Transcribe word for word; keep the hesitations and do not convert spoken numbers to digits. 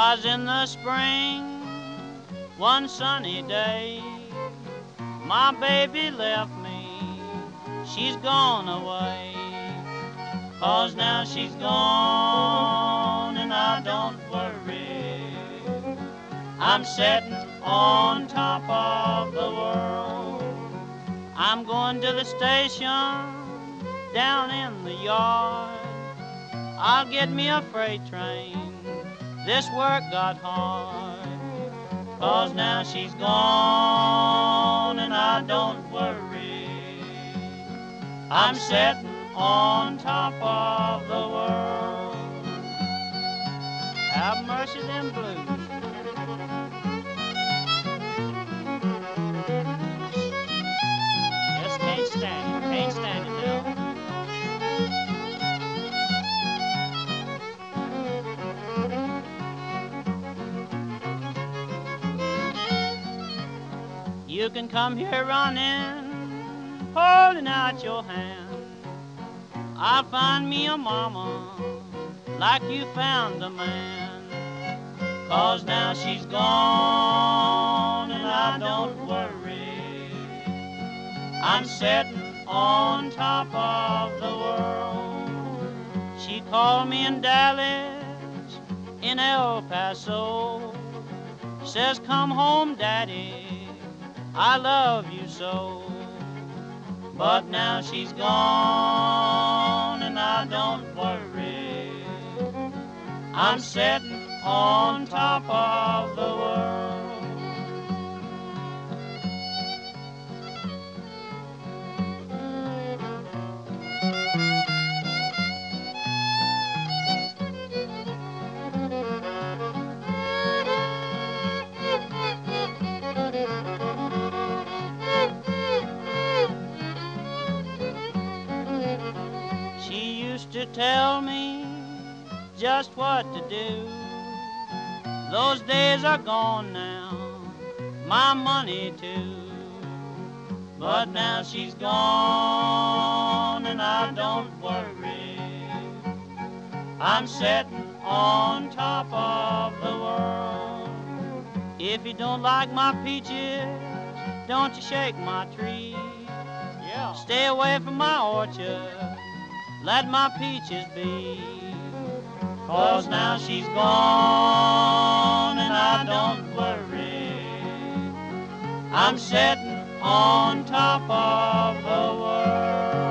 'Twas in the spring, one sunny day, my baby left me, she's gone away. 'Cause now she's gone and I don't worry, I'm sitting on top of the world. I'm going to the station down in the yard. I'll get me a freight train, this work got hard. 'Cause now she's gone and I don't worry, I'm sitting on top of the world. Have mercy them blues. Just can't stand it, can't stand it, Bill. You can come here running, holding out your hand. I'll find me a mama like you found a man. 'Cause now she's gone and I don't worry, I'm sitting on top of the world. She called me in Dallas, in El Paso, says come home daddy, I love you so. But now she's gone and I don't worry, I'm sitting on top of the world. To tell me just what to do. Those days are gone now, my money too. But now she's gone and I don't worry, I'm sitting on top of the world. If you don't like my peaches, don't you shake my tree. Yeah. Stay away from my orchard, let my peaches be. 'Cause now she's gone and I don't worry, I'm sitting on top of the world.